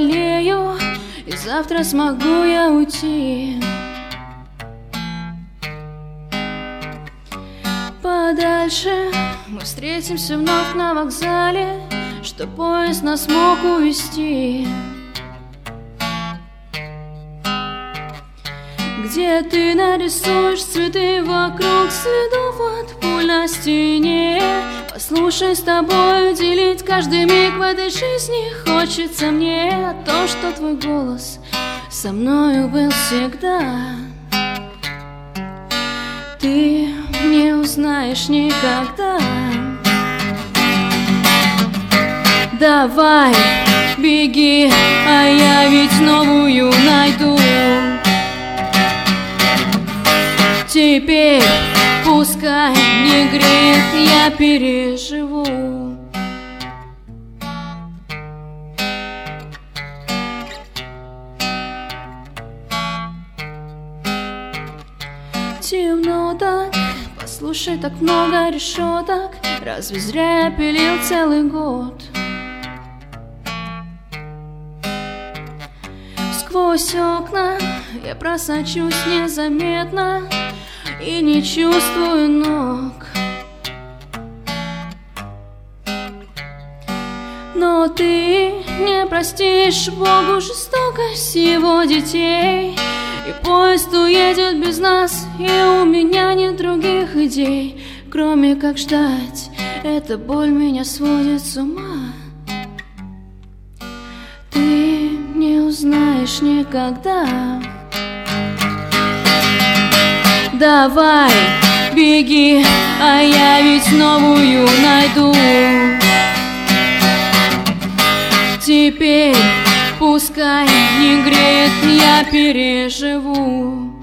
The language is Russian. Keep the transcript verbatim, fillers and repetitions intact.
заболею, и завтра смогу я уйти подальше. Мы встретимся вновь на вокзале, что поезд нас мог увезти, где ты нарисуешь цветы вокруг следов от пуль на стене. Послушай, с тобой делить каждый миг в этой жизни хочется мне. То, что твой голос со мною был всегда, ты не узнаешь никогда. Давай, беги, а я ведь новую найду. Теперь пускай не греет, я переживу. Темно так, послушай, так много решеток. Разве зря я пилил целый год? Сквозь окна я просочусь незаметно и не чувствую ног. Но ты не простишь Богу жестокость его детей, и поезд уедет без нас, и у меня нет других идей, кроме как ждать. Эта боль меня сводит с ума. Ты не узнаешь никогда. Давай, беги, а я ведь новую найду. Теперь пускай не греет, я переживу.